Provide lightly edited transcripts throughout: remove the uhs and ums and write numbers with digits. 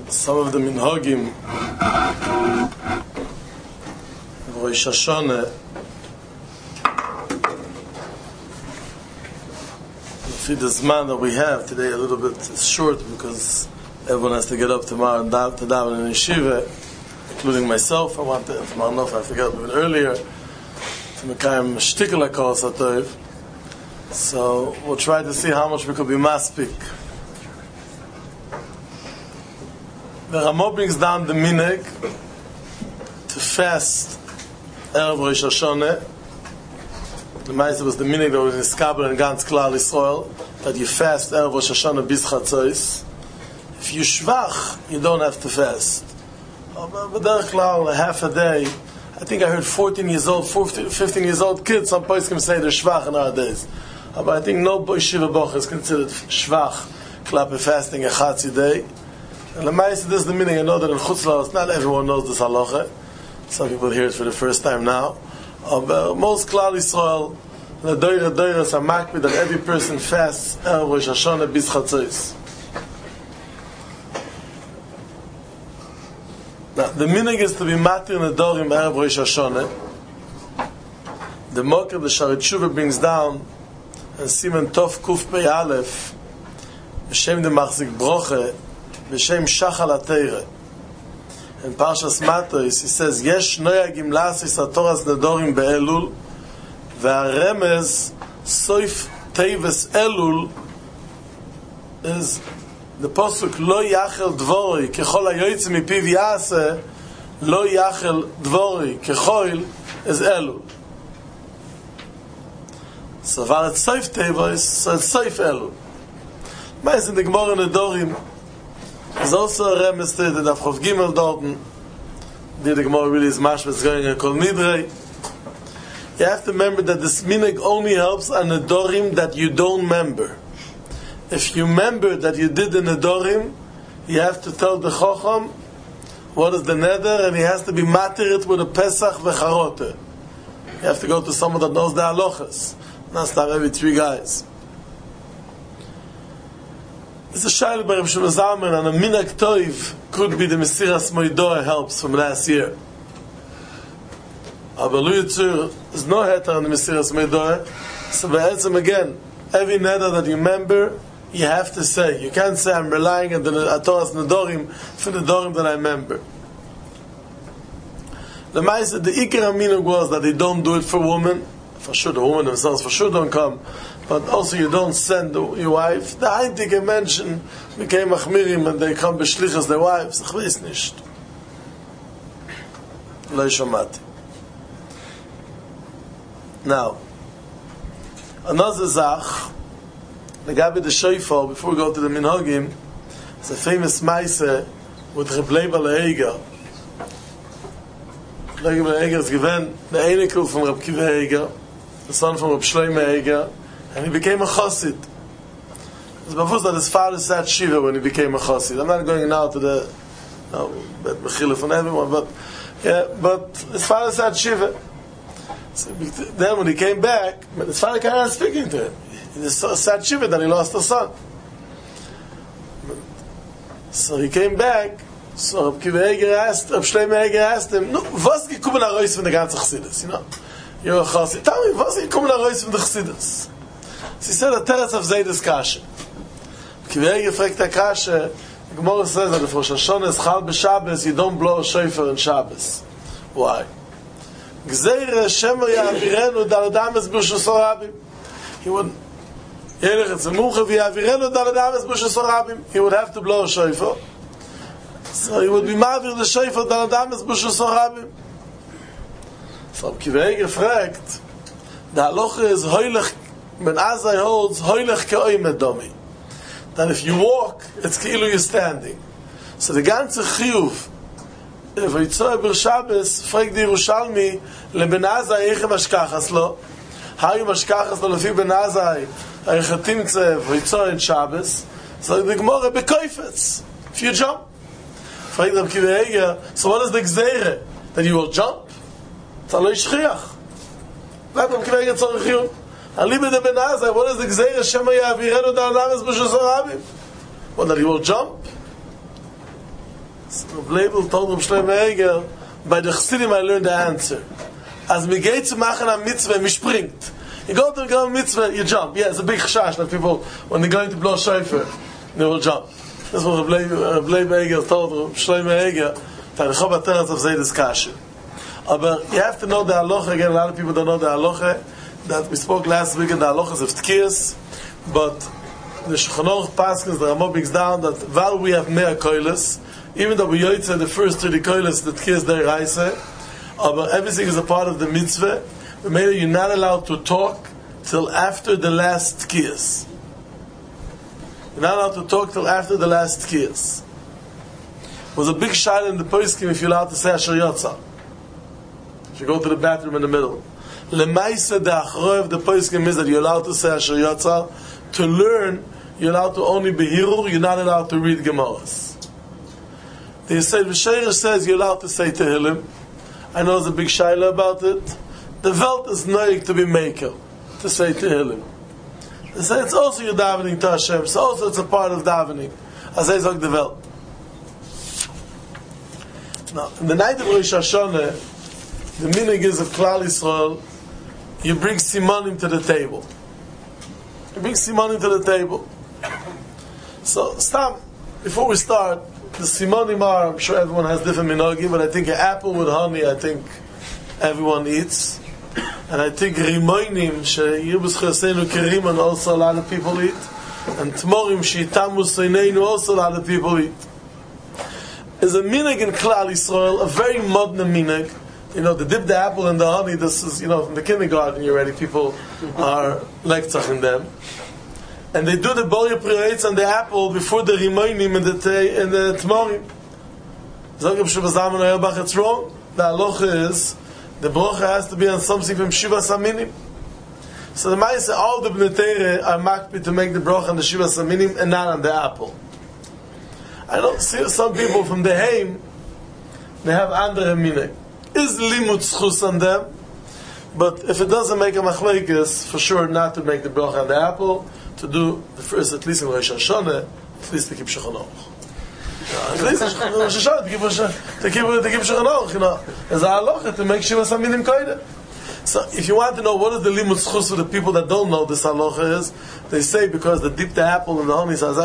some of the minhagim of Rosh Hashanah, the zman that we have today a little bit short because everyone has to get up tomorrow and to daven in yeshiva, including myself. I want to, if I have to get up even earlier to Mekayim Shtikla Kol Satov. So we'll try to see how much we could be maspik. The Ramo brings down the minhag to fast Erev Rosh Hashanah. The Ma'aseh was the minhag that was in Skabel and Gans Klal Yisrael, that you fast Erev Rosh Hashanah bis Chatzos. If you shvach, you don't have to fast. But Derech Klal, half a day. I think I heard 15 years old kids, some places can say they're shvach nowadays. But I think no yeshiva boch is considered shvach, klape fasting a chatzi day. And the Ma'aseh, this is the minhag. I know that in Chutz La'aretz, not everyone knows this halacha. Some people hear it for the first time now. Most Klal Yisrael, the doiras are makbid that every person fasts Erev Rosh Hashanah bis Chatzos. Now, the minhag is to be matir nedorim Erev Rosh Hashanah. The Mokher, the Sharet Shuvah brings down, and Siman Tov Kuf Pei Aleph, b'shem de Machzik Broche, b'shem Shachal HaTeirah. In Parshas Matos, he says, Yesh noyagim lasis hatoras nedorim be'elul, ve'aremez soif teves elul is the posuk lo yachel dvori kechol hayoytze mipiv yaseh lo yachel dvori kechol is elul. So var et soif teves, so it's soif elul. Meist in the Gemara nedorim there's also a remes to the Daf Chof Gimel Dorten. The Gemara really is mashmas going in Kol Nidrei. You have to remember that this minhag only helps on nedorim that you don't remember. If you remember that you did the nedorim, you have to tell the Chocham what is the neder, and he has to be matir it with a Pesach v'charote. You have to go to someone that knows the halachas. Not start every 3 guys. It's a shayla by Reb Shlomo Zalman, and a minhag toiv could be the Mesiras Moedoah helps from last year. Aber lo yitzur is no heter on the Mesiras Moedoah. So be'etzem again, every neder that you remember, you have to say. You can't say I'm relying on the Toras Nedorim for the Nedorim that I remember. The Ma'aseh, the Iker HaMinhag was that they don't do it for women. For sure, the women themselves for sure don't come. But also you don't send your wife. The Eintige Menschen became Achmirim and they come b'shlichas their wives. Ich weiß nicht. Lo shamati. Now, another zach, the Gabi the Shofar, before we go to the Minhagim, it's a famous Ma'aseh with Reb Leiba Le'ega. Leiba Le'ega is given the Einikel from Reb Kiva Eger, the son from Reb Shlomo Eger, and he became a chassid. It's before that his father sat Shiva when he became a chassid. I'm not going now to the Mechila from everyone, but his father sat Shiva. So then when he came back, his father came out speaking to him. He just sat Shiva that he lost a son. So he came back. So Reb Shlomo Eger asked him, "No, was gekommen a Reis von der ganzen Chassidus? You know, you're a chassid. Tell me, was gekommen a Reis von der Chassidus?" So he said, "A teretz of Zaydes Kasha." Reb Eger fragt der Kasha. The Gemara says that if Rosh Hashanah is chal b'Shabbos, you don't blow a shofar in Shabbos. Why? Gzeira Shemer Yavirenu Dal Adames B'Shus Rabim. He would Yerech Etzemucha V'Yavirenu Dal Adames B'Shus Rabim. He would have to blow a shofar. So he would be mavir the shofar Dal Adames B'Shus Rabim. So Kiva Eger fragt, the halacha is Hoylech, Ben Azai holds Hoylech Ke'oy Medomi. That if you walk, it's Keilu you're standing. So the ganze Chiyuv, if Yitzoi Ber Shabbos, fragt the Yerushalmi, לBen Azai Eichem Ashkachas Lo, how you Ashkachas Lo, lefi Ben Azai, Eichem Timtzev, Yitzoi in Shabbos, so the Gemara Bekoifetz, if you jump. Fragt Reb Kiva Eger, so what is the Gzeire? That you will jump? It's a lo yishchiach. Let Reb Kiva Eger tzorich yun. Alibe de Ben Azai, what is the Gzeire? Shema Yavirenu Dal Adames B'Shus Rabim. Well, that he will jump? So Bleibel told Reb Shlomo Eiger, by the Chassidim I learned the answer. As me geht zu machen a mitzvah, me springt. You go to a mitzvah, you jump. Yeah, it's a big chash that people, when they're going to blow shofar, they will jump. That's what Bleib Eiger told Reb Shlomo Eiger, that the Chobat Teretz of Zaydas Kasha. But you have to know the halacha. Again, a lot of people don't know the halacha. That we spoke last week in the halachas of Tkiyas, but the Shulchan Aruch Paskins, the Rama brings down that while we have mea koilas, even though we yoytze the first 30 koilas, the Tkiyas deraisa, but everything is a part of the mitzvah. Maybe you're not allowed to talk till after the last Tkiyas. You're not allowed to talk till after the last Tkiyas. It was a big shayla in the poskim if you're allowed to say Asher Yotza. If you go to the bathroom in the middle. Lemaisa the achroev the poskim is that you're allowed to say Asher Yotza. To learn, you're allowed to only be hirur, you're not allowed to read Gemaras. The Yisrael V'Sheirish says you're allowed to say Tehillim. I know there's a big shayla about it. The Welt is noig to be maker, to say Tehillim. They say it's also your davening to Hashem, so also it's a part of davening. As I say, the Welt. Now, in the night of Rosh Hashanah, the minig is of Klal Yisrael, you bring simanim to the table. You bring simanim to the table. So, Stam, before we start, the simanim are, I'm sure everyone has different minhagim, but I think an apple with honey, I think everyone eats. And I think rimoinim, sheyibus chasenu keriman, also a lot of people eat. And tmorim, sheitamu seineinu, also a lot of people eat. Is a minig in Klal Yisrael, a very modern minig. You know, the dip the apple in the honey, this is, you know, from the kindergarten you're ready, people are lektzaching them. And they do the bolya priyates and the apple before the rimoinim and the tmorim. Zogib Shabbazaman Oyabach, it's wrong. The halacha is, the brocha has to be on something from Shiva Saminim. So the Ma'aseh, all the Bnei Teireh are makpi to make the brocha on the Shiva Saminim and not on the apple. I don't see some people from the Heim, they have andere minig. Is limud schus on them, but if it doesn't make a machlekes, for sure not to make the bracha on the apple, to do the first, at least in Rosh Hashanah, at least to keep Shulchan Aruch. At least in Rosh Hashanah, to keep Shulchan Aruch, you know, as a halacha, to make Shiva Saminim koide. So if you want to know what is the limud schus for the people that don't know this halacha is, they say because they dip the apple in the honey, so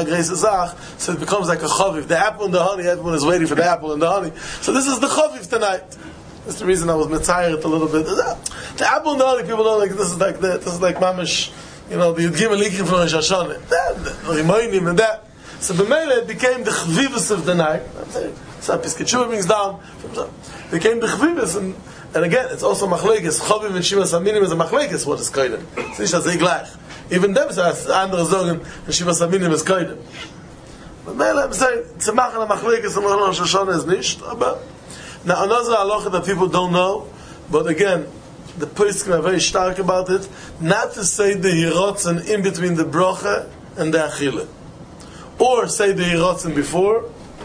it becomes like a chaviv. The apple and the honey, everyone is waiting for the apple and the honey. So this is the chaviv tonight. That's the reason I was mitzayer a little bit. The apple and the honey, people don't like, this is like mamish, you know, the Yud Gimel Ikrim from Rosh Hashanah. The Rimoinim and that. So b'meile it became the chvivus of the night. So Piskei Teshuva brings down, became the chvivus, and again, it's also machlekes. Chavim and Shiva Saminim is a machlekes. What is koydem? It's nicht as gleich. Even them say andere sagen, and Shiva Saminim is koydem. But meile, I'm saying, to machen a machlekes and Rosh Hashanah is nicht. But now another halacha that people don't know, but again, the poskim are very stark about it. Not to say the hirotzen in between the brocha and the achile, or say the hirotzen before,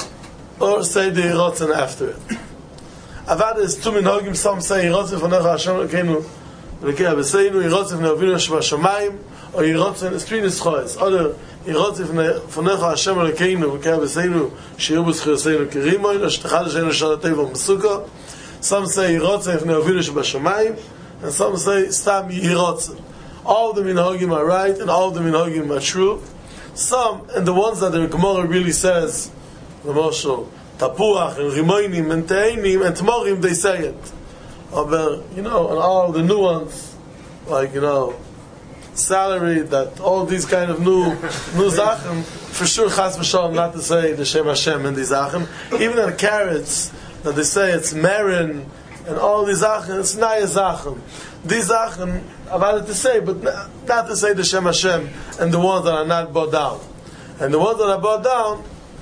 or say the hirotzen after it. Avad is two minhagim. Some say Yirotzin Fonecha Hashem Elokeinu V'Lekei Abeseinu, Yirotzin V'nei Avinu Shebashamayim, or Yirotzin, it's three nischoes. Other Yirotzin Fonecha Hashem Elokeinu V'Lekei Abeseinu Shiru B'Zchiyoseinu Kerimoin, or Shtechad Hashem L'Shalatei V'Mesuka. Some say Yirotzin V'nei Avinu Shebashamayim, and some say Stam Yirotzin. All the minhagim are right, and all the minhagim are true. Some, and the ones that the Gemara really says, the Moshe, Tapuach and Rimoinim and Te'enim and Tmorim, they say it. But, you know, and all the new ones, like, you know, salary, that all these kind of new Zachem, for sure, Chas V'Shalom, not to say the Shem Hashem and these Zachem. Even in the carrots, that they say it's Marin and all these Zachem, it's Naya Zachem. These Zachem, I've had to say, but not to say the Shem Hashem and the ones that are not brought down. And the ones that are brought down,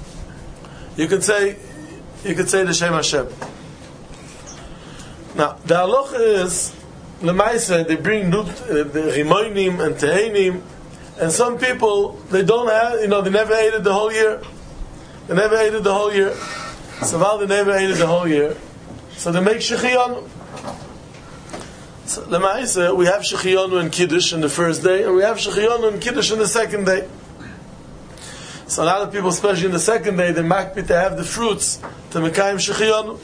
you could say the Shem Hashem. Now, the halacha is, Lemaisa, they bring the Rimoinim and Te'enim, and some people, they don't have, you know, they never ate it the whole year. They never ate it the whole year. So while they never ate it the whole year, so they make Shechiyanu. So, Lemaisa, we have Shechiyanu and Kiddush on the first day, and we have Shechiyanu and Kiddush on the second day. So a lot of people, especially in the second day, they makpi to have the fruits to Mekayim Shechiyonu.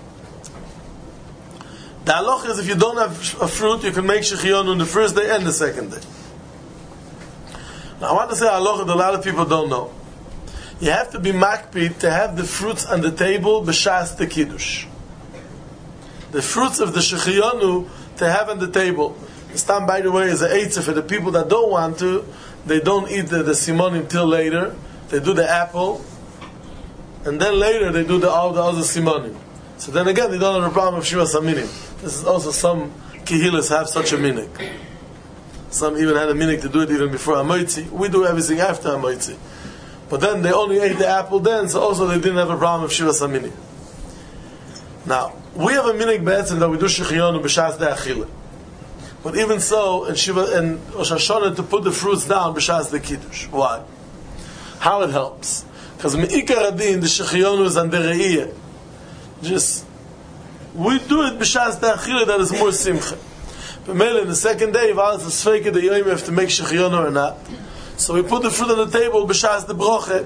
The halacha is if you don't have a fruit, you can make Shechiyonu on the first day and the second day. Now I want to say a halacha that a lot of people don't know. You have to be makpid to have the fruits on the table b'shas the kiddush. The fruits of the Shechiyonu to have on the table. This time, by the way, is an eitzah for the people that don't want to. They don't eat the simonim till later. They do the apple, and then later they do all the other simonim. So then again, they don't have a problem of shiva saminim. This is also some kehilas have such a minik. Some even had a minik to do it even before Hamoitzi. We do everything after Hamoitzi. But then they only ate the apple then, so also they didn't have a problem of shiva saminim. Now, we have a minik be'etzim that we do shechiyonu b'shas de achila. But even so, in Shiva and Rosh Hashanah to put the fruits down b'shas the kiddush. Why? How it helps? Because me'ikar adin the shechiyonu is under re'iyah. Just we do it b'shas the achila that is more simcha. But mainly in the second day, if I was to sveika the yom have to make shechiyonu or not, so we put the fruit on the table b'shas the broche.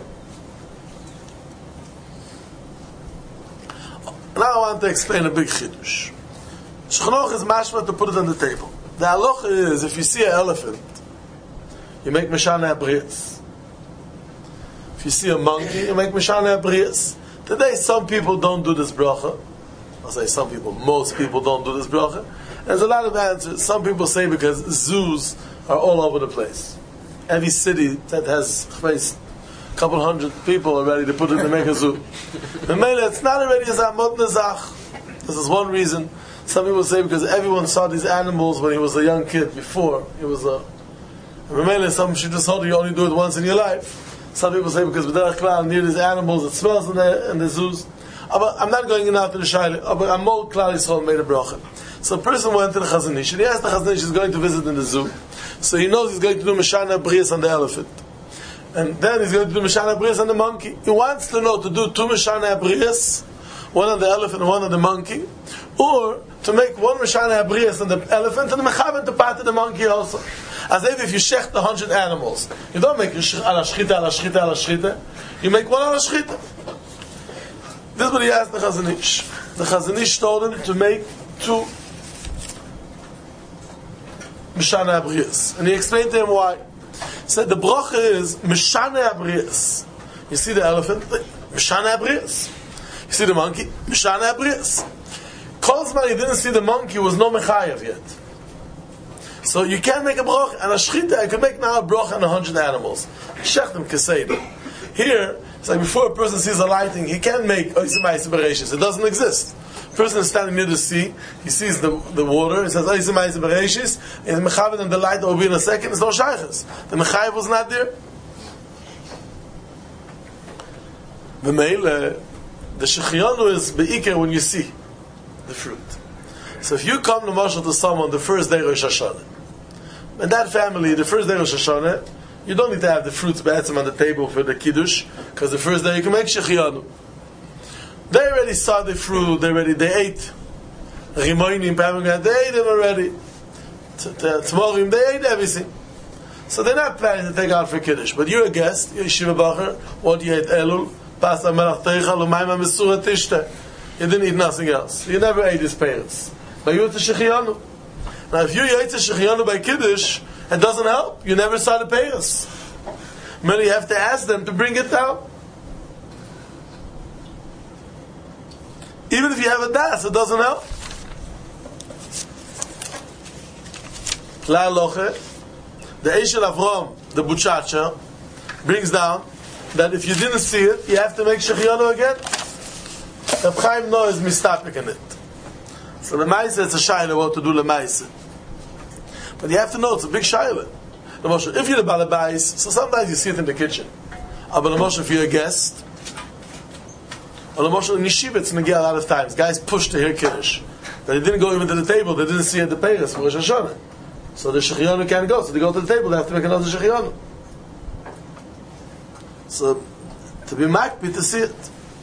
Now I want to explain a big chiddush. Shechanoch is mashma to put it on the table. The halacha is, if you see an elephant, you make Meshana Abrias. If you see a monkey, you make Meshana Abrias. Today, some people don't do this bracha. I'll say some people, most people don't do this bracha. There's a lot of answers. Some people say because zoos are all over the place. Every city that has a couple hundred people are ready to put it to make a zoo. But maybe it's not already a zamot nezach. This is one reason. Some people say because everyone saw these animals when he was a young kid before. He was a... Remember, some should just hold you only do it once in your life. Some people say because B'derech Klal near these animals, it smells in the zoos. But I'm not going out to the Shaila. But Amol Klal Yisrael made a bracha. So a person went to the Chazon Ish, and he asked the Chazon Ish he's going to visit in the zoo. So he knows he's going to do Meshana Brias on the elephant. And then he's going to do Meshana Brias on the monkey. He wants to know to do two Meshana Brias, one on the elephant and one on the monkey, or to make one Meshana Abrias on the elephant and the Mechaber to part of the monkey also. As if you shecht 100 animals. You don't make ala shchita, ala shchita, ala shchita. You make one ala shchita. This is what he asked the Chazon Ish. The Chazon Ish told him to make two Meshana Abrias. And he explained to him why. He said the bracha is Meshana Abrias. You see the elephant? Meshana Abrias. You see the monkey? Meshana Abrias. Kolzman, you didn't see the monkey, was no mechayev yet. So you can't make a broch and a shchita. I can make now a broch on 100 animals. Shechtem keseda. Here, it's like before a person sees a lighting, he can't make oisemayis bereshis. It doesn't exist. A person is standing near the sea, he sees the water, he says oisemayis bereshis, and mechayev and the light will be in a second. It's no shaychus. The mechayev was not there. The male, the shechiyonu is beikar when you see the fruit. So if you come to Mashal to someone the first day of Rosh Hashanah, in that family, the first day of Rosh Hashanah, you don't need to have the fruits be'etzim on the table for the kiddush, because the first day you can make shechiyanu. They already saw the fruit, they ate rimoinim, they ate them already. Tmorim, they ate everything. So they're not planning to take out for kiddush. But you're a guest, you're a Shiva Bacher, what you ate Elul, pasta melach teichal, umayma mesura tishta. You didn't eat nothing else. You never ate his parents. But you ate the shechiyanu. Now if you ate the shechiyanu by kiddush, it doesn't help. You never saw the parents. Maybe you have to ask them to bring it down. Even if you have a das, it doesn't help. La loche, the Eshel Avram, the Buchacha, brings down that if you didn't see it, you have to make shechiyanu again. The Chaim Noah is mistapik in it. So the Maisa, it's a shayla what to do the Maisa. But you have to know, it's a big shayla. If you're the balabais, so sometimes you see it in the kitchen. But if you're a guest, or in yeshiva, it's going to get a lot of times. Guys push to hear kiddush. But they didn't go even to the table, they didn't see it at the Peiros for Rosh Hashanah. So the shechiyanu can't go, so they go to the table, they have to make another shechiyanu. So, to be makpid to see it.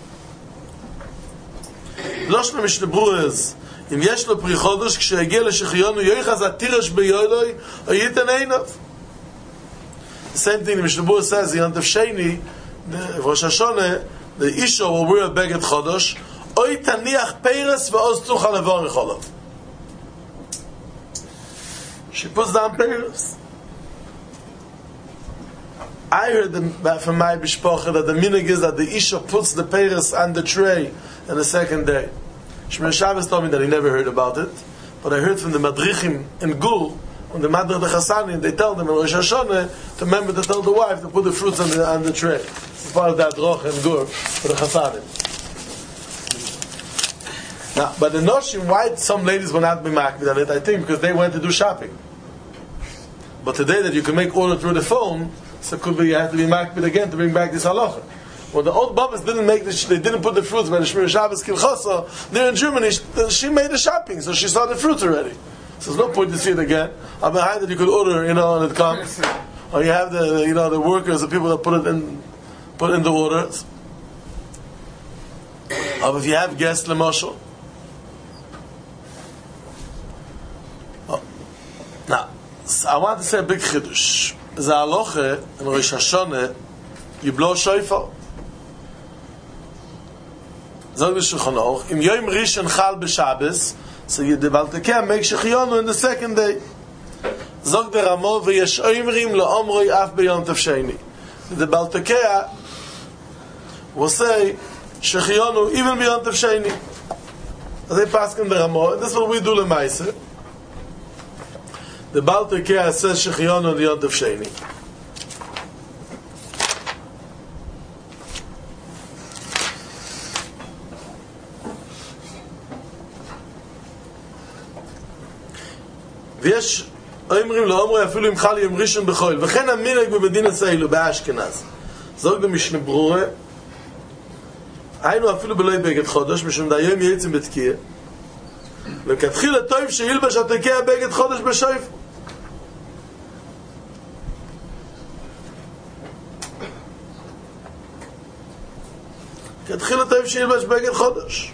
Loshna Mishnah Berurah is, אם יש לו פרי חודש, כשיגיע לשכיונו, יויחז התירש ביולוי, או ייתן עיניו. The same thing the Mishnah Berurah says, in Yontif Sheni, Rosh Hashanah, the Isha will wear a beged chodosh, oy taniach peiros ve'oz tuchal levorich olav. She puts down peiros. I heard from my bishpocha that the minhag is that the Isha puts the peiros on the tray on the second day. Shmuel Shabbos told me that he never heard about it, but I heard from the Madrichim in Gul, when the Madrich the Chassanim, they tell them in Rosh Hashanah to remember to tell the wife to put the fruits on the tray. It's part of that Roch and Gur for the Chassanim. Now, but the Noshim, why some ladies will not be makbid on it, I think because they went to do shopping. But today that you can make order through the phone, so it could be you have to be makbid again to bring back this halacha. Well, the old Babas didn't make they didn't put the fruits by the Shmir Shabbos Kilchosa. There in Germany, she made the shopping, so she saw the fruits already. So there's no point to see it again. I'm behind that you could order, and it comes. Or you have the workers, the people that put in the orders. Or if you have guests, Lemashal. Now, I want to say a big chiddush. The halacha in Rosh Hashanah, you blow shofar. Zog the Shulchan Aruch, im Yom Rishon Chal b'Shabbos, so you the Baltekeh make Shechionu in the second day. Zog the Ramo v'yesh oimrim le'omroi af b'yom tov sheni. The Baltekeh will say Shechionu even b'yom tov sheni. As they pass in the Ramo, and this is what we do l'maisa. The Baltekeh says Shechionu b'yom tov sheni. ויש אומרים לאומרי אפילו אם חל יום ראשון בחול וכן המנהג במדינת ישראל באשכנז זוג במשנה ברורה היינו אפילו בלוי בגד חודש משום דהיום יעצם בתקיע וכתחיל הטוב שילבש התקיע בגד חודש בשייף כתחיל הטוב שילבש בגד חודש.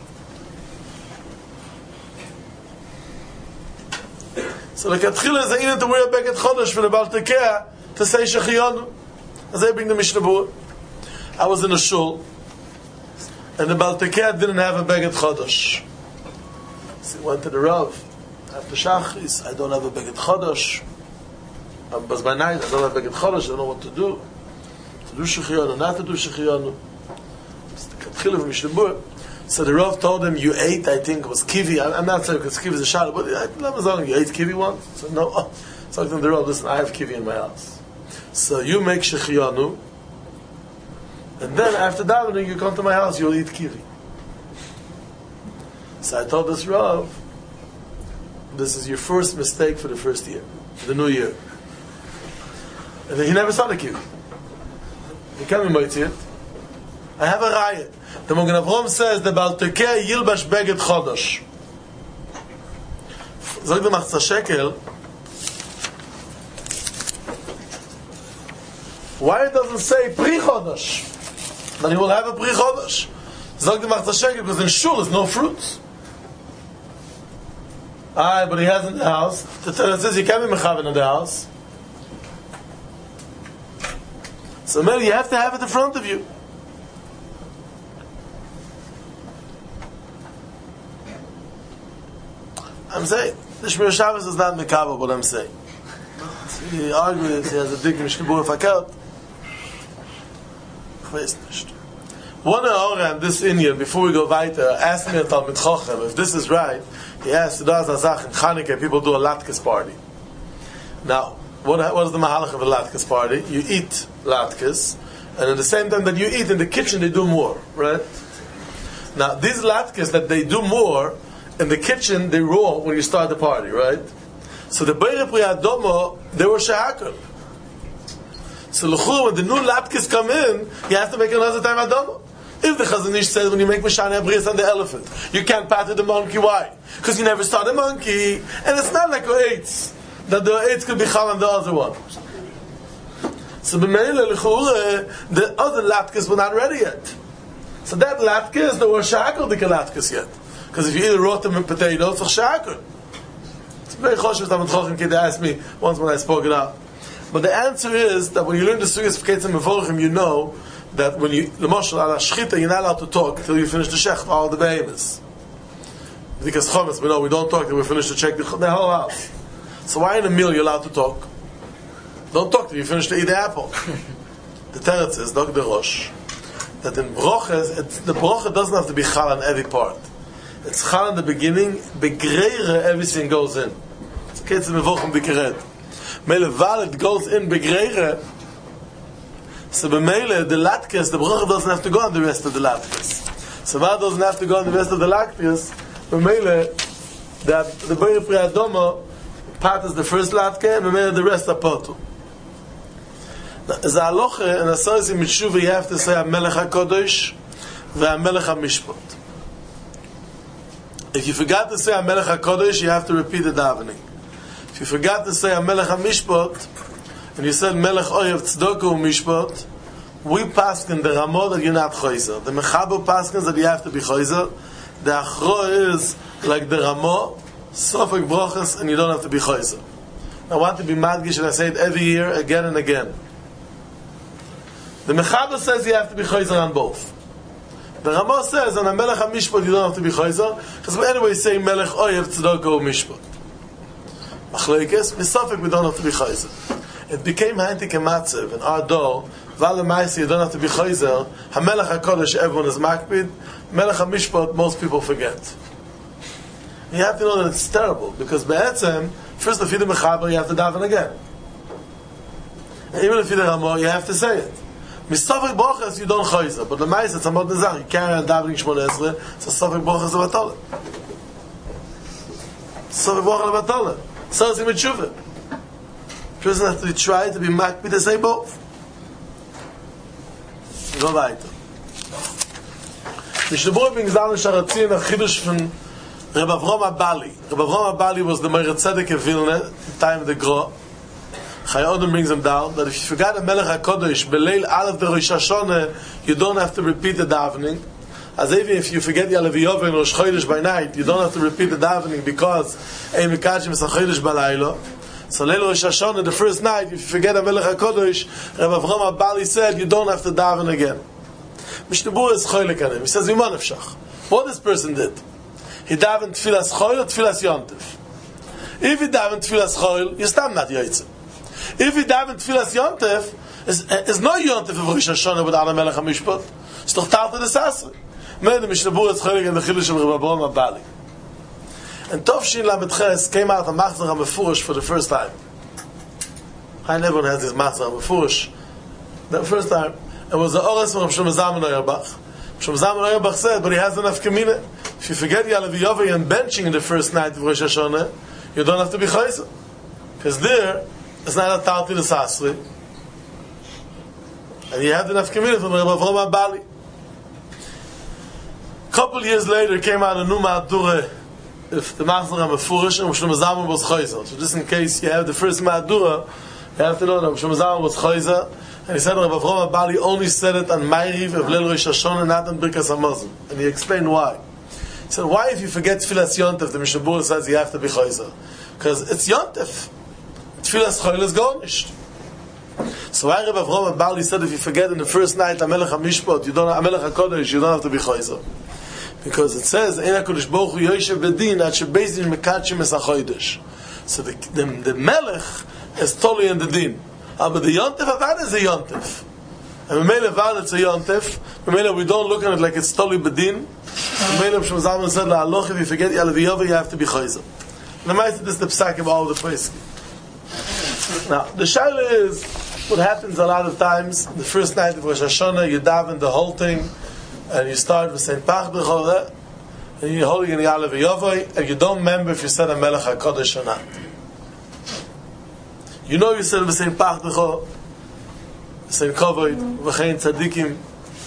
So the Katchila is in to wear a beged chodesh for the Baltekeh to say Shechionu. As they bring the Mishnah Berurah. I was in a shul, and the Baltekeh didn't have a beged chodesh. So he went to the Rav after Shachris. I don't have a beged chodesh. I'm by night. I don't have a beged chodesh. I don't know what to do. To do Shechionu, not to do Shechionu. It's the Katchila of Mishnah Berurah. So the Rav told him, you ate, I think it was kiwi. I'm not saying because kiwi is a shot, but I was saying, you ate kiwi once? So no. So I told the Rav, listen, I have kiwi in my house. So you make Shechionu, and then after davening, you come to my house, you'll eat kiwi. So I told this Rav, this is your first mistake for the first year, the new year. And then he never saw the kiwi. He came in it. I have a riot. The Magen Avraham says the Baltekeh yilbash beged chodosh. Zog the Machzah Shekel. Why it doesn't say pri chodosh? That he will have a pri chodosh. Zog the Machzah Shekel because in shul there's no fruits. But he has in the house. The Torah says he can't be mechaven in the house. So maybe you have to have it in front of you. I'm saying, the Shmir Shabbos is not mekabel, what I'm saying. He argues, he has a big Mishnah Berurah fakelt. One Oran, this Indian, before we go weiter, asked me a Talmid Chochem, if this is right, he asked, in Chanukah, people do a latkes party. Now, what is the mahalach of a latkes party? You eat latkes, and at the same time that you eat in the kitchen, they do more, right? Now, these latkes that they do more, in the kitchen, they raw when you start the party, right? So the Beirei Pri Adomo, they were shehakol. So when the new latkes come in, you have to make another time Adomo. If the Chazon Ish says when you make Mishana Bris on the elephant, you can't pat the monkey. Why? Because you never saw the monkey, and it's not like eitz that the eitz could be chal on the other one. So the other latkes were not ready yet. So that latkes, they were shehakol the latkes yet. Because if you eat a rotten potato, it's a shakur. It's very choshev that Chochem kid asked me once when I spoke it out. But the answer is that when you learn the sugyas of Ketzim Mevorchim, you know that when you, the Moshe, on a Shechita, you're not allowed to talk until you finish the Shech of all the behemoths. Because Chometz, we know we don't talk until we finish to check the whole house. So why in a meal you're allowed to talk? Don't talk till you finish to eat the apple. The teretz is, Dr. Rosh, that in broches, the broche doesn't have to be chal on every part. It's chal in the beginning, begreire, everything goes in. It's okay, it's mevochem bikeret. Mele valid goes in begreire, so b'mele, the latkes, the broche doesn't have to go on the rest of the latkes. So what doesn't have to go on the rest of the latkes, b'mele, that the Beir Pri Adoma, part is the first latke, and b'mele the rest are potu. As a halacha, and as in Mitshuva, you have to say HaMelech HaKodesh VeHaMelech HaMishpat. If you forgot to say HaMelech HaKodesh, you have to repeat the davening. If you forgot to say HaMelech HaMishpat, and you said Melech Oyev Tzedakah Mishpat, we paskin the Ramah that you're not Choyzer. The Mechaber paskins that you have to be Choyzer. The Achro is like the Ramah, Sofek Brochas, and you don't have to be Choyzer. I want to be Madgish, and I say it every year, again and again. The Mechaber says you have to be Choyzer on both. The Ramah says on a Melech HaMishpat you don't have to be Choyzer, because we anyway say Melech Oyev Tzedakah Mishpat. Machlekes, Misafek we don't have to be Choyzer. It became Hantik Ematzev in our door, Vale Maisi you don't have to be Choyzer, HaMelech HaKodesh everyone is Makpid, Melech HaMishpat most people forget. You have to know that it's terrible, because Be'etzem, first if you're the Mechaber you have to daven again. And even if you're the Ramah you have to say it. Misafek Brochas you don't Choyzer, but the Mais it's about the Zach, you carry on davening Shmona Esrei, so Safek Brochas is Vatole. Safek Brochas is Vatole. So it's in Mitshuva. Person has to try to be makpid to say both. Go weiter. Mishnah Berurah brings down in Sharatzin a chidush from Reb Avrom HaBali. Reb Avrom HaBali was the Meir Tzedek of Vilna, the time of the Gra. Chai Odom brings him down that if you forgot the Melech HaKodesh Beleil Aleph the Rosh Hashanah, you don't have to repeat the davening. As even if you forget the Aleviyov and Rosh Chodesh by night, you don't have to repeat the davening because Ein Mikachim is a Chodesh Balaylo. So Leil Rosh Hashanah, the first night, if you forget the Melech HaKodesh, Reb Avrom HaBali said, you don't have to daven again. Mishnah Berurah is choylek on him. He says, Yimon Efshach. What this person did? He davened Tfilas Choyl or Tfilas Yontif. If he davened Tfilas Choyl, you stand not Yotzim. If he davened Tfilas Yontif, is no Yontif of Rosh Hashanah without a Melech HaMishpat. It's doch Tarta de Sasre. Man, the Mishnah Berurah is choylek in the Chidush of Reb Avrom HaBali. And Tovshin Lamed Ches came out of Machzor HaMefurish for the first time. Everyone has this Machzor HaMefurish. The first time, it was the Ores from Shlomo Zalman Auerbach. Shlomo Zalman Auerbach said, but he has enough Kamina. If you forget Yalav Yovei and benching in the first night of Rosh Hashanah, you don't have to be Chayzer. Because there, it's not a Tarti de Sasri. And you have enough Kamina from Reb Avrom HaBali. A couple years later, came out a new Ma'adurah, if the Machzor HaMefurish and Shlomo Zalman was Chayzer. So just in case you have the first Ma'adurah, you have to know that Shlomo Zalman was Chayzer, and he said Reb Avrom HaBali only said it on Ma'ariv of Leil Rosh Hashanah, not on Birkas Hamazon. And he explained why. He said, why if you forget Tfilas Yontif, the Mishnah Berurah says you have to be Chayzer? Because it's Yontif. Tfilas Choyl is garnished. So why Reb Avrom HaBali said if you forget in the first night HaMelech HaMishpat, you don't have HaMelech HaKodesh, you don't have to be Chayzer. Because it says, Ein HaKodesh Baruch Hu Yoshev Bedin, Ad Shebeis Din Mekachim Es HaChodesh. So the Melech is totally in the Din. But the Yontif Avad is a Yontif. And Memele Avad it's a Yontif. Memele we don't look at it like it's totally Bedin. Memele Shlomo Zalman said, La'aloch if you forget Yalav Yovei, you have to be Chayzer. And the Ma'aseh this is the Psak of all the Pesach. Now, the Shaila is, what happens a lot of times, the first night of Rosh Hashanah, you daven the whole thing, and you start with St. Pach B'chol, and you're holding in the Yalav Yovei, and you don't remember if you said a Melech HaKodesh or not. You know you said V'sein Pach B'cho, V'sein Kovoid, V'chein Tzadikim,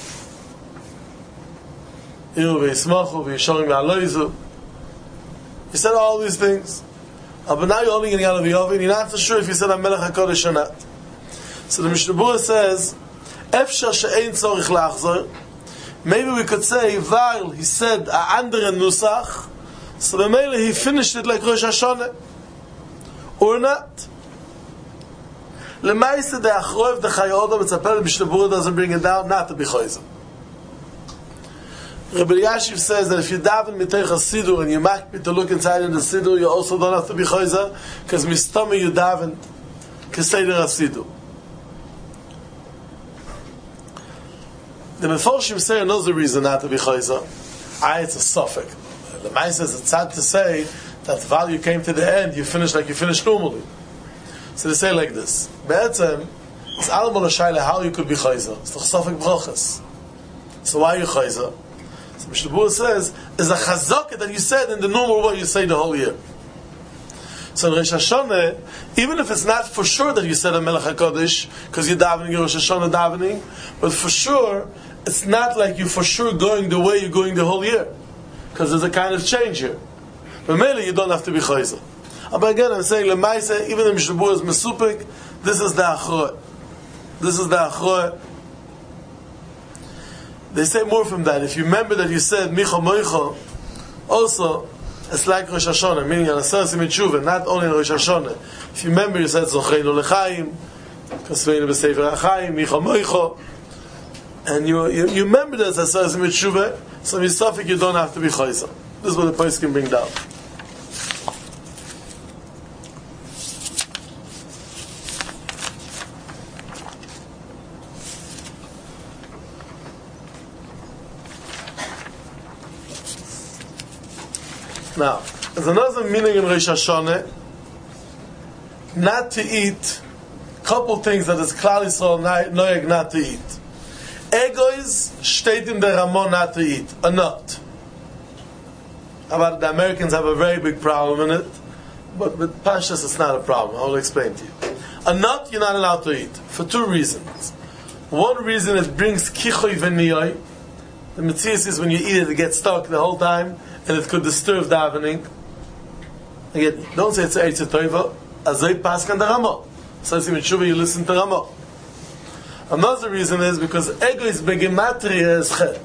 Iru V'yismochu, V'yishorim V'aloizu. You said all these things. But now you're holding in Yalav Yovei, and you're not so sure if you said HaMelech HaKodesh or not. So the Mishnah Berurah says, Efshar she'ein tzorich lachzor. Maybe we could say, while he said a andere Nusach, so the he finished it like Rosh Hashanah. Or not. Lemaisa the achroiv the chayoda mitzapel b'shnebura doesn't bring it down, not to be choizer. Rabbi Yashiv says that if you daven mitech a siddur and you makpid to look inside in the siddur, you also don't have to be choizer, because mistama you daven keseder hasiddur. The Meforshim say another reason not to be choizer. It's a suffix. The Mai says it's sad to say that while you came to the end, you finished like you finished normally. So they say like this: Be'etzem, it's alamal shayla how you could be choizer. It's the suffix brachas. So why are you choizer? So Mishnah Berurah says is a chazaka that you said in the normal way you say the whole year. So in Rosh Hashanah, even if it's not for sure that you said a Melech HaKodesh, because you're davening, you're Rosh Hashanah davening, but for sure, it's not like you're for sure going the way you're going the whole year. Because there's a kind of change here. But mainly you don't have to be chayzer. But again, I'm saying, Lemaisa, even the Mishnah Berurah is mesupik, this is the achroy. This is the achroy. They say more from that. If you remember that you said, Micha Moicha, also, it's like Rosh Hashanah, meaning on a Aseres Yemei, not only in Rosh Hashanah. If you remember, you said Zocheinu Lechaim, Kasveinu B'Sefer HaChaim, Micha Moicha, and you remember that it's Aseres Yemei, so misafik you don't have to be chayzer. This is what the place can bring down. Now, there's another meaning in Rosh Hashanah, not to eat, couple things that is Klal Yisrael noyeg not to eat. Egois steht in der Ramon not to eat, a nut. But the Americans have a very big problem in it, but with Pashas it's not a problem. I'll explain to you. A nut you're not allowed to eat, for two reasons. One reason, it brings kichoy v'niyoi. The Metzias is when you eat it, it gets stuck the whole time, and it could disturb davening. Again, don't say it's a Eitz Tova, azay paskan the Ramon. So it's in Tshuva you listen to Ramon. Another reason is because ego is begematria is chet.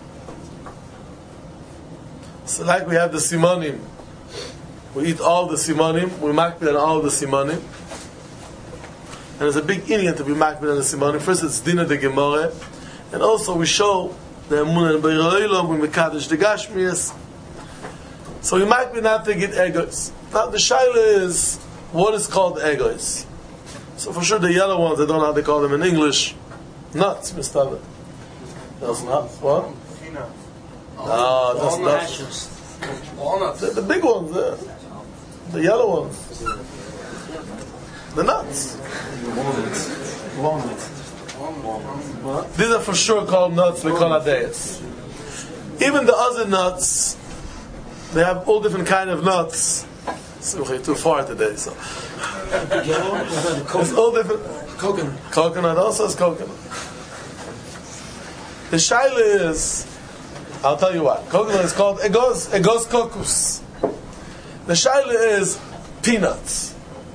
So like we have the simonim, we eat all the simonim, we makbid on all the simonim, and there's a big inyan to be makbid on the simonim. First it's Dina de Gemara, and also we show the Emunah and Beiroilom, we mekadosh the Gashmias. So we makbid not to get egos. Now the shaila is, what is called egos? So for sure the yellow ones, I don't know how they call them in English. Nuts, Mr. That's nuts. What? Peanut. That's nuts. Walnuts. The big ones, the yellow ones. The nuts. Walnuts. These are for sure called nuts, they call adayas. Even the other nuts, they have all different kind of nuts. So we're too far today, so. It's all different. Coconut. Coconut also is coconut. The shaila is, I'll tell you what. Coconut is called egos kokus. The shaila is peanuts.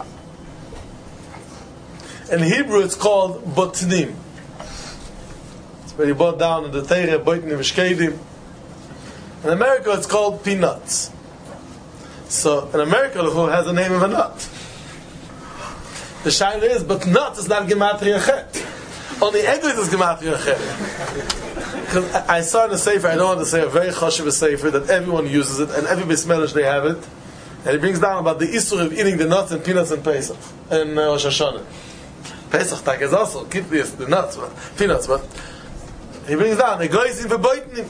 In Hebrew it's called botnim. It's where you bought down in the Teire, botnim v'shkedim. In America it's called peanuts. So in America who has the name of a nut. The shaila is, but nut is not gematria chet. Only egos is gematria chet. Because I saw in the Sefer, I don't want to say a very choshev Sefer, that everyone uses it, and every Bismillah they have it. And he brings down about the issur of eating the nuts and peanuts in Pesach, in Rosh Hashanah. Pesach tak is also, keep the nuts, but peanuts, but he brings down, egos in verboitnim.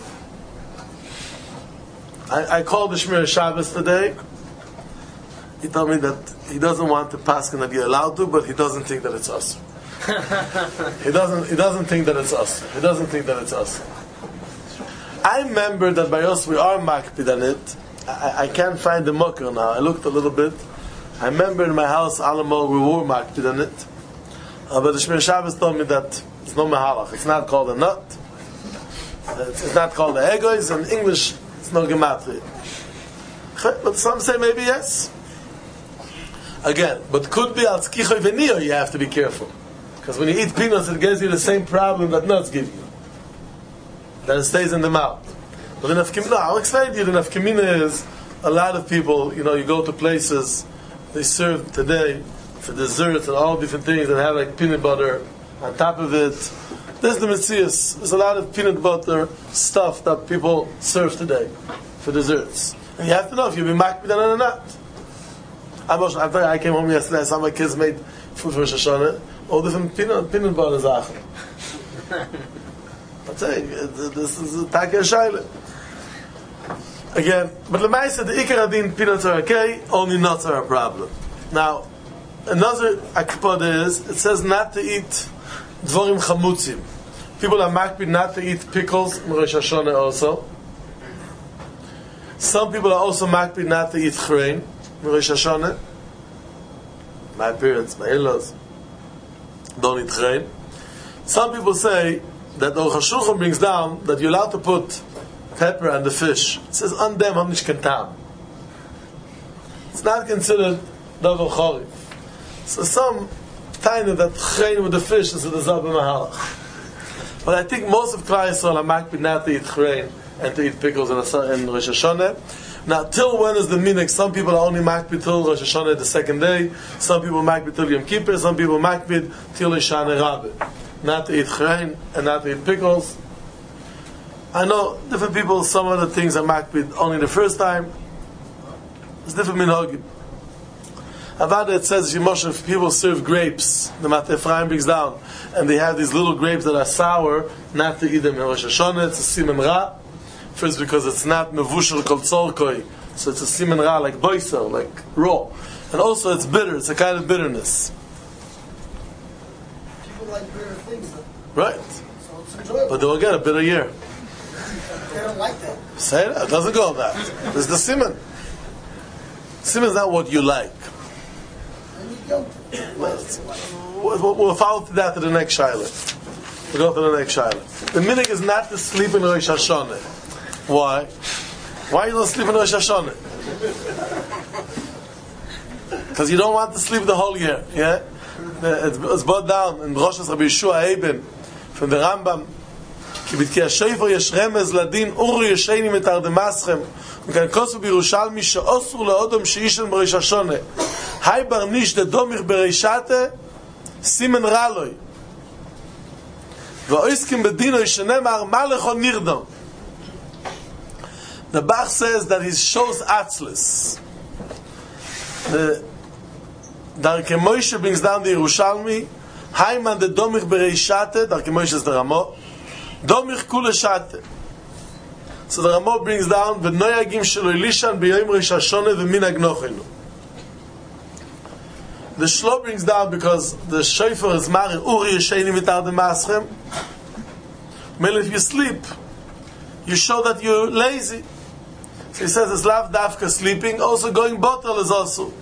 I called the Shmir Shabbos today. He told me that he doesn't want to pass and that you're allowed to, but he doesn't think that it's us. He doesn't think that it's us. He doesn't think that it's us. I remember that by us we are makpid on it. I can't find the mucker now. I looked a little bit. I remember in my house, Alamo, we were makpid on it. But the Shmir Shabbos told me that it's no mahalach. It's not called a nut. It's not called the egos. In English, it's no gematria. But some say maybe yes. Again, but could be al tzkichoy v'niyo, you have to be careful. Because when you eat peanuts, it gives you the same problem that nuts give you. That it stays in the mouth. But the nafkamina, I'll explain to you, the nafkamina is, a lot of people, you go to places, they serve today for desserts and all different things, and have like peanut butter on top of it. This is the Metzius. There's a lot of peanut butter stuff that people serve today for desserts. And you have to know if you'll be makbid on it or not. I came home yesterday, I saw my kids made food for Rosh Hashanah, all different peanut butter zachen. I'm saying, this is a Taka Shaila. Again, but Lemaisa, the Ikar Adin peanuts are okay, only nuts are a problem. Now, another akpad is, it says not to eat dvorim chamutzim. People are makbid not to eat pickles in Rosh Hashanah also. Some people are also makbid not to eat chrein in Rosh Hashanah. My parents, my in-laws, don't eat chrein. Some people say that the Aruch HaShulchan brings down that you're allowed to put pepper on the fish. It says on them hamnish kentam. It's not considered davar chorif. So some tiny that chrein with the fish is the zabah mahalach. But I think most of Klal Yisrael are makbid not to eat chrein and to eat pickles in Rosh Hashanah. Now, till when is the minhag? Some people are only makbid till Rosh Hashanah the second day. Some people makbid till Yom Kippur. Some people makbid till Hoshana Rabbah. Not to eat chrein and not to eat pickles. I know different people, some of the things are makbid only the first time. It's different minhagim. Avada, it says, if people serve grapes, the Mateh Ephraim brings down, and they have these little grapes that are sour, not to eat them in Rosh Hashanah. It's a siman ra. First, because it's not mevushel kol tzorkoi, so it's a siman ra, like boiser, like raw. And also it's bitter, it's a kind of bitterness. People like bitter things, though. Right. So it's enjoyable. But they'll get a bitter year. They don't like that. Say that, it doesn't go on that. It's the siman. Siman is not what you like. And you don't. We'll follow that to the next Shiloh. We'll go to the next Shiloh. The minhag is not to sleep in Rosh Hashanah. Why? Why you don't sleep in Rosh Hashanah? Because you don't want to sleep the whole year. Yeah, it's brought down in Rosh Rabbi Yeshua Eben from the Rambam. כי בתקיע שופר יש רמז לדין אורו ישני מתרדמסכם וכאן כוסו בירושלמי שאוסרו לאודם שאישן בראש השונה היי ברניש דדומך בראשתה סימן רלוי ואויסקים בדינו שנאמר מה לכו נרדם. The Bach says that he shows atzlis. The Darkei Moshe brings down the Yerushalmi Hayman de domich bereishate. Darkei Moshe is the Ramo domich kule shate. So the Ramo brings down v'noyagim shelo Elishan b'yom Rosh Hashanah v'minhag nochenu. The Shlo brings down because the shofar is mari uri yesheni mitar demaschem. Well, if you sleep, you show that you're lazy. So he says it's lav dafka sleeping. Also going bottle is also.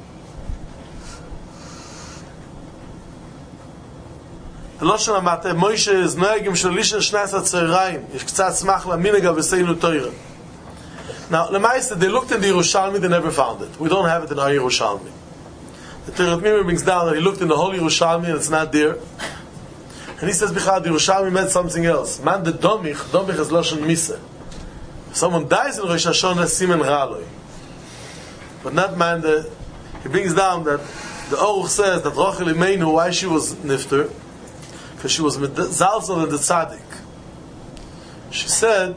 The Lashon HaMateh Moshe is noegim shel Elisha shnas hatzorayim. Yesh k'tzat smach laminhag v'seinu Torah. Now, lemaisa, they looked in the Yerushalmi, they never found it. We don't have it in our Yerushalmi. The Torah Mimir brings down that he looked in the whole Yerushalmi and it's not there. And he says, Bichad, the Yerushalmi meant something else. Man de domich is Lashon Misa. If someone dies in Rosh Hashanah, simen raloi. But not man de... He brings down that the Aruch says that Rachel Imeinu, why she was nifter? Because she was zalzal and the tzaddik. She said,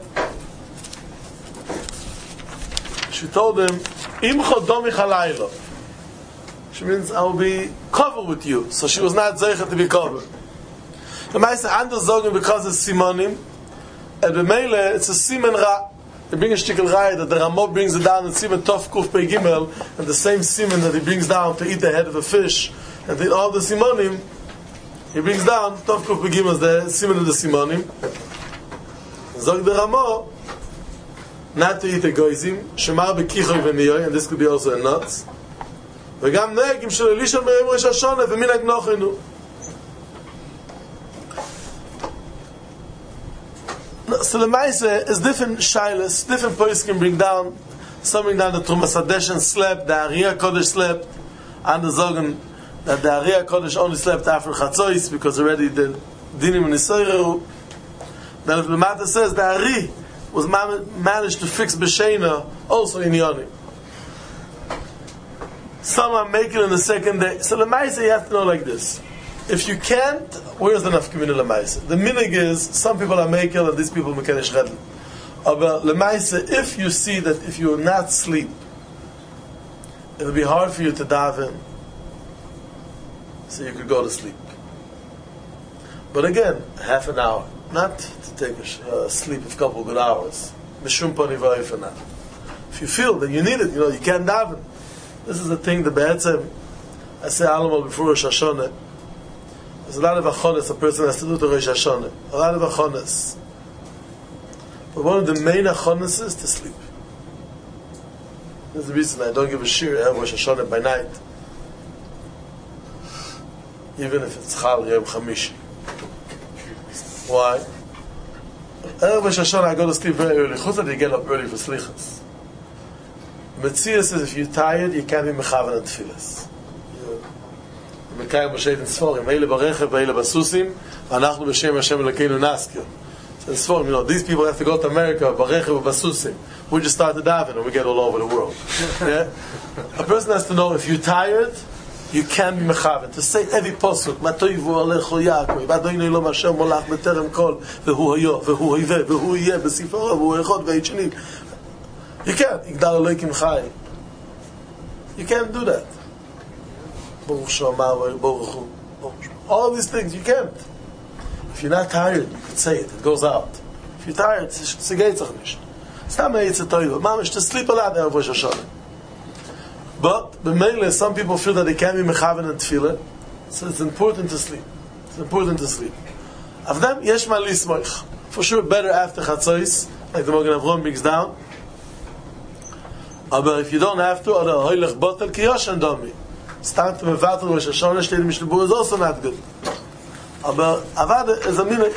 she told him, Imcho domich halaylo. She means, I will be covered with you. So she was not zeicha to be covered. The meiste andere sagen, because it's simonim, and the mele, it's a simen ra. They bring a shtikel raya that the Ramo brings it down in simen tov kuf pei gimel, and the same simen that he brings down to eat the head of a fish, and then all the simonim, he brings down tov kuf pei gimel, the simen of the simonim. Zog the Ramo, not to eat a goizim, shemar bekichoy v'niyoy, and this could be also a nuts. וגם נהגים של אלישע ביום ראש השונה ומנהג נוחנו. So the Maisa is different shilas, different points can bring down. Some bring down the Trumas Hadeshen slept, the Ariya Kodesh slept, and the Zogan that the Ariya Kodesh only slept after Chatzois because already the Dinim and Nisoyreru. Then if the Mata says the Ari was managed to fix B'Sheina also in Yoni. Some are making in the second day. So Lemaisa, you have to know like this. If you can't, where's the nafkamina Lemaisa? The minig is, some people are making and these people make shredden. But Lemaisa, if you see that if you will not sleep, it'll be hard for you to daven, so you could go to sleep. But again, half an hour, not to take a sleep of a couple of good hours. Mishum pani v'ayifana. If you feel that you need it, you can't daven. This is the thing, the Be'etzem, I say Alamal before Rosh Hashanah. There's a lot of achonis a person has to do to Rosh Hashanah. A lot of achonis. But one of the main achonis is to sleep. That's the reason I don't give a shir Erev Rosh Hashanah by night. Even if it's Chal Yom Chamishi. Why? Erev Rosh Hashanah I go to sleep very early. Chutz I get up early for slichas. Metzia says if you're tired, you can't be mechavan and tefillas. Mekayim b'sheit and Sforim, Eile b'rechev, Eile b'susim, Anachnu b'shem Hashem Elokeinu naskir. So in Sforim, these people have to go to America, b'rechev, b'susim. We just start to daven and we get all over the world. Yeah? A person has to know if you're tired, you can't be mechavan. To say every posuk, Matoivu alecho Yaakov, Adoinu Elohim Hashem molach b'terem kol, v'hu hayo, v'hu hiveh, v'hu yeh, b'siforo, v'hu echod, v'yichnim. You can't. Igdal Elokim Chai. You can't do that. All these things, you can't. If you're not tired, you can say it. It goes out. If you're tired, it's a geitzach nicht. It's not made to toilet. Mamish, to sleep a lot there of Rosh Hashanah. But, mainly, some people feel that they can't be mechaven and tefillah, so it's important to sleep. It's important to sleep. Of them, yesh ma lismoich. For sure, better after Chatzos, like the Magen Avraham brings down. But if you don't have to, or the hoylech botel ki yoshan domi. Start to mevatel Rosh Hashanah, steht im Mishnah is also not good. Aber Avada is a minute.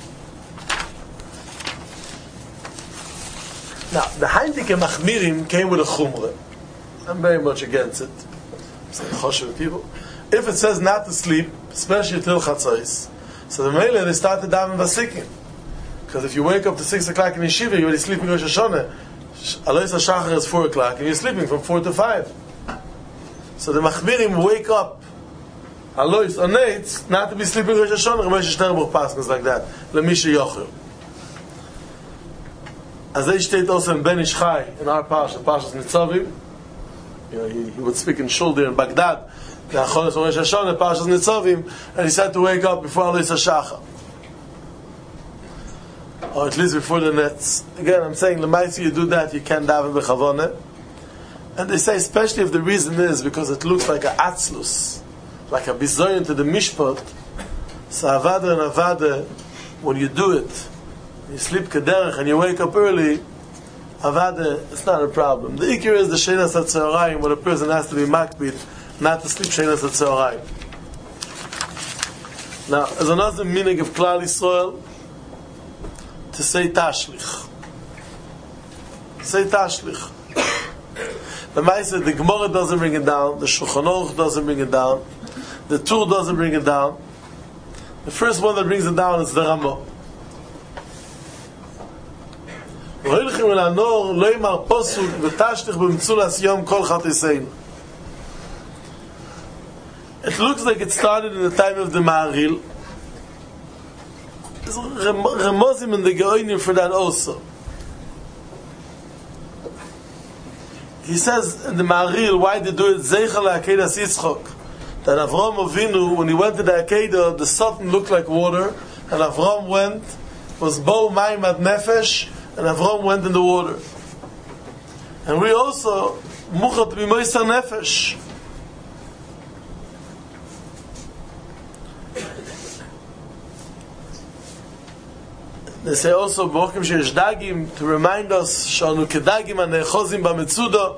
Now, the Heineke Machmirim came with a chumrah. I'm very much against it. I'm saying choshev people. If it says not to sleep, especially till Chatzos, so the Mele, they started davening vasikim. Because if you wake up to 6 o'clock in yeshiva, you're already sleeping Rosh Hashanah. Alois HaShachar is 4 o'clock, and you're sleeping from 4 to 5. So the Machmirim wake up Alois on nights not to be sleeping Rosh Hashanah. Ramesh Shterbuch passes like that. Lemisha Yochel. As they state also in Ben Ish Chai, in our Parshas Nitzavim, he would speak in Shul there in Baghdad, the Achonis of Rosh Hashanah, Parshas Nitzavim, and he said to wake up before Alois HaShachar. Or at least before the nets. Again, I'm saying, Lemaisi, you do that, you can't daven b'chavoneh. And they say, especially if the reason is because it looks like a atzlus, like a bizoyin to the mishpat, so avada and avada, when you do it, you sleep kederech and you wake up early, avada, it's not a problem. The ikir is the shenas HaTzoraim, when a person has to be makbid, not to sleep shenas HaTzoraim. Now, as another meaning of Klal Yisrael, to say tashlich. Say tashlich. The Maisa, the Gemara doesn't bring it down, the Shulchan Aruch doesn't bring it down, the Tur doesn't bring it down. The first one that brings it down is the Ramah. V'hoilchim el hanor lo yimar posuk v'tashlich b'mitzulas yom kol chatisein. It looks like it started in the time of the Ma'aril. There's Ramozim and the Geoinim for that also. He says in the Ma'aril, why they do it? Zeichel HaAkedas Yitzchok. That Avraham Avinu, when he went to the Akedah, the Satan looked like water, and Avraham went, was Bo Mayim Ad Nefesh, and Avraham went in the water. And we also, Muchat B'Moiser Nefesh. They say also, B'Ochim Sheyesh Dagim, to remind us, Shanu Kedagim HaNe'echozim B'Metzuda.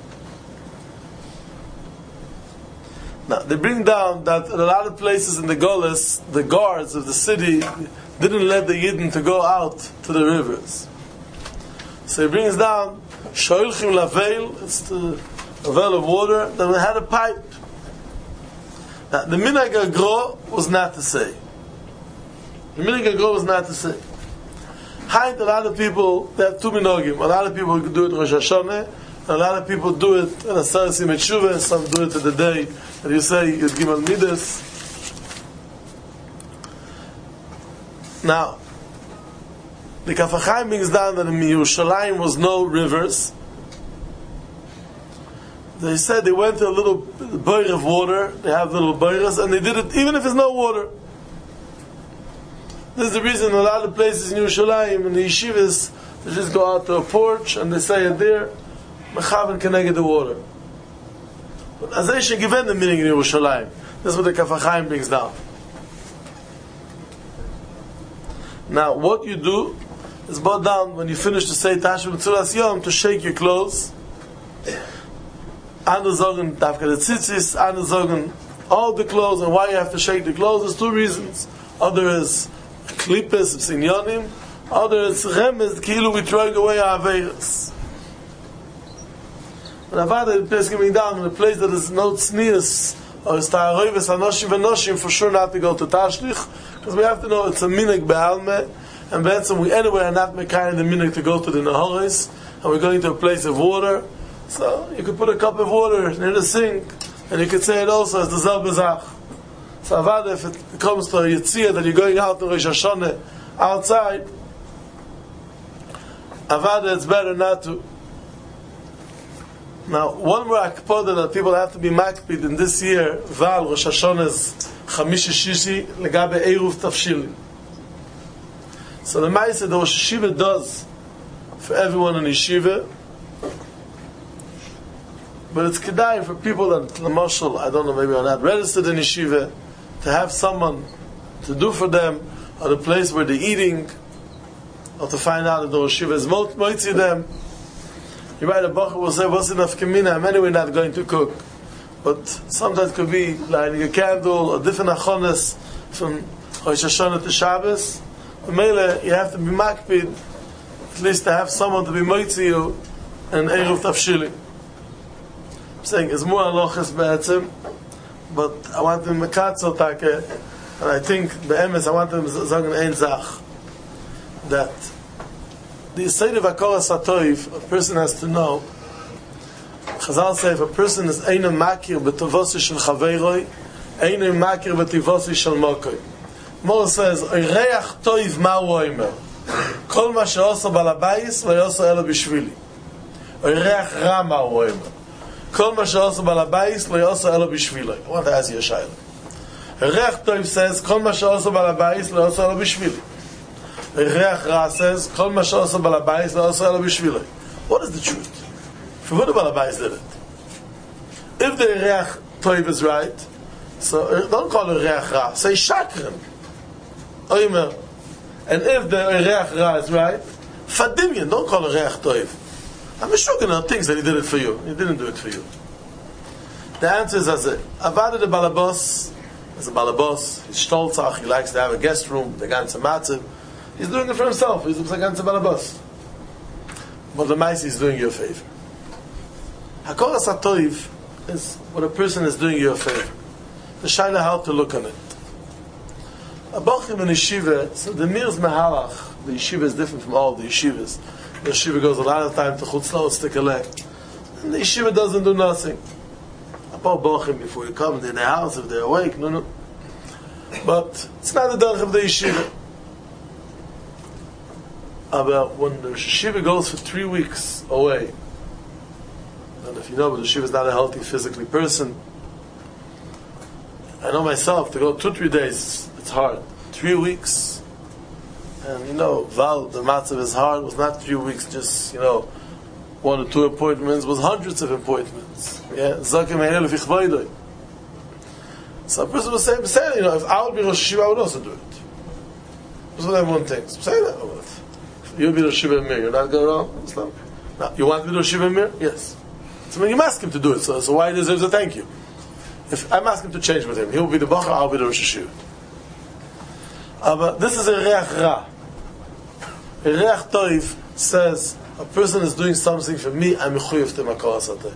Now, they bring down that in a lot of places in the Golis, the guards of the city didn't let the Yidden to go out to the rivers. So he brings down, Shoilchim Laveil, it's the well of water, then we had a pipe. Now, the Minhag HaGro was not to say. The Minhag HaGro was not to say. A lot of people, they have two minhagim. A lot of people do it Rosh Hashanah, A lot of people do it in a Sarsi Metshuva, some do it to the day that you say Yud Gimel Midas. Now, the Kaf HaChaim brings down that in Yerushalayim was no rivers. They said they went to a little boir of water, they have little boiras, and they did it even if there's no water. This is the reason in a lot of places in Yerushalayim, in the yeshivas, they just go out to a porch and they say it there, Mechaven Keneged the water. But as they should give the meaning in Yerushalayim. This is what the Kaf HaChaim brings down. Now, what you do is brought down when you finish to say Tashmish B'tzuras Yom to shake your clothes. Anu zogen Davka the tzitzis, Anu zogen all the clothes, and why you have to shake the clothes, there's two reasons. Other is Klippes, Sinyonim, other is Remez, Kilu, we throwing away our Aveiras. And Avada, the place coming down in a place that is no tznius, or is Ta'aroives, Anoshim, Venoshim, for sure not to go to Tashlich, because we have to know it's a minik be'alme, and Benson, we anyway are not mekayim the minik to go to the Nahoris, and we're going to a place of water, so you could put a cup of water near the sink, and you could say it also as the Zel Bezach. So Avada, if it comes to a Yitziyah that you're going out to Rosh Hashanah outside, Avada, it's better not to. Now, one more akpoda that people have to be makpid in this year, Val Rosh Hashanah's Chamishi Shishi, Legabe Eruv Tafshili. So the Maisa, the Rosh Hashiva does for everyone in Yeshiva, but it's kedai for people that, Lamashal, I don't know, maybe are not registered in Yeshiva, to have someone to do for them, or the place where they're eating, or to find out that the Rosh Hashiva is moitzi them. You might, a Bacher will say, what's enough kamina? I'm anyway not going to cook. But sometimes it could be lighting a candle, or different achones from Rosh Hashanah to Shabbos. But Mele, you have to be makpid, at least to have someone to be moitzi you, and Eruv Tafshili. I'm saying, it's more alochas be'etzim, but I want to be mekatzel take, and I think, be'emes, I want to sagen ein zach, that the Yisayid of HaKoras HaToiv, a person has to know, Chazal say, if a person is Einu Makir b'Tovosi shel Chaveiroi, Einu Makir b'Tovosi shel Mokoi. Mor says, Oireach Toiv ma hu oimer, Kol ma she'oso bal habayis, lo yoso elo bishvili. Oireach Ra ma hu oimer, Kol ma she'oso bal habayis, lo yoso elo bishvili. I want to ask you a shayla. Oireach Toiv says, Kol ma she'oso bal habayis, lo yoso elo bishvili. Reach Ra says, Kol ma she'oso bal habayis lo yoso elo bishviloi. What is the truth? For what the bal habayis did it? If the Reach Toiv is right, so don't call it Reach Ra, say Shakran. Oimer. And if the Reach Ra is right, Fadimyan, don't call it Reach Toiv. I'm sure there are things that he did it for you. He didn't do it for you. The answer is as Avada the Balabos, as a Balabos, he's stolzach, he likes to have a guest room, the ganze matzah. He's doing it for himself. He's a ganze balabas. But the Maisi is doing you a favor. HaKoras HaToiv is what a person is doing you a favor. The Shaila how to look on it. A Bachim in Yeshiva, so the Mir's Mehalach, the Yeshiva is different from all the Yeshivas. The Yeshiva goes a lot of time to Chutzlah, stick a leg. And the Yeshiva doesn't do nothing. About Bachim, before you come, they're in their house, if they're awake, no. But it's not the derech of the Yeshiva. But when the Shiva goes for 3 weeks away, and if you know, but the Shiva is not a healthy physically person, I know myself, to go 2-3 days, it's hard. 3 weeks, and you know, Val, the matzav is hard, was not 3 weeks, just, 1 or 2 appointments, was hundreds of appointments. Yeah, Zakim Ha'el V'Chvoidoi. So a person was saying, if I would be Rosh Hashiva, I would also do it. That's what everyone thinks. Say that. You'll be Rosh Hashiva Mir. You're not going around? No. You want to be Rosh Hashiva Mir? Yes. So when you ask him to do it, so why he deserves a thank you? If I'm asking him to change with him, he'll be the Bacha, I'll be the Rosh Hashiva. But this is a Reach Ra. A Reach Toiv says, a person is doing something for me, I'm mechuyev to HaKoras HaToiv.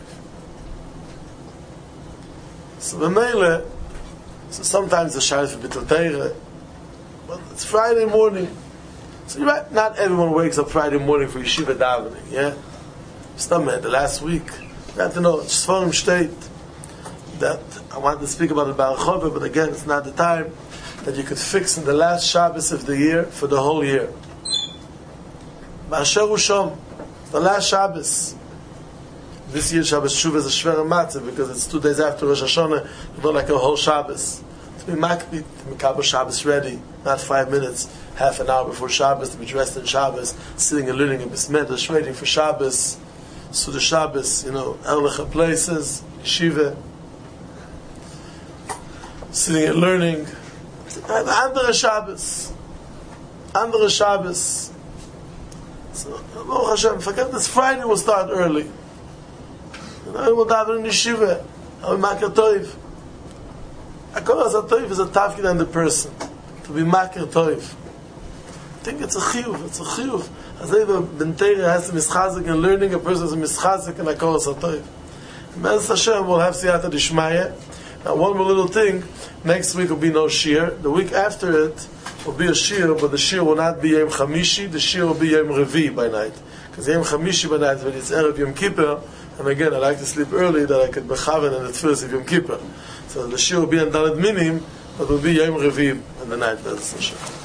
So the Meile, so sometimes the Shayla for Bittul Teire, but it's Friday morning. So you're right, not everyone wakes up Friday morning for Yeshiva davening, yeah? the last week, we had to know, Sforim state, that I wanted to speak about it by Barachova, but again, it's not the time, that you could fix in the last Shabbos of the year for the whole year. Ma'asher Ushom, the last Shabbos. This year Shabbos Shuv is a Shver Matzah because it's 2 days after Rosh Hashanah, you don't like a whole Shabbos. To be makbid, to be Kabbalah Shabbos ready, not 5 minutes, half an hour before Shabbos, to be dressed in Shabbos, sitting and learning in Bismedrash, waiting for Shabbos, Suda Shabbos, Erlecha places, Yeshiva, sitting and learning. Andere Shabbos. So, Baruch Hashem, forget this Friday will start early. We'll daven in Yeshiva. I'll be Makar Toiv. Akol HaToiv is a tafkid on the person. To be Makar Toiv. I think it's a chiyuv. As if a Bentera has to mischazik and learning, a person is a mischazik and Akol HaToiv. Be'ez Hashem will have Siyata Dishmaya. Now, one more little thing. Next week will be no shir. The week after it will be a shir, but the shir will not be Yom Chamishi. The shir will be Yom Revi by night. Because Yom Chamishi by night, when it's Erev Yom Kippur, and again, I like to sleep early that I could bechaven and the tefillas of Yom Kippur. So the shir will be on Daled Minim, but it will be Yom Revi in the night. That's the shir.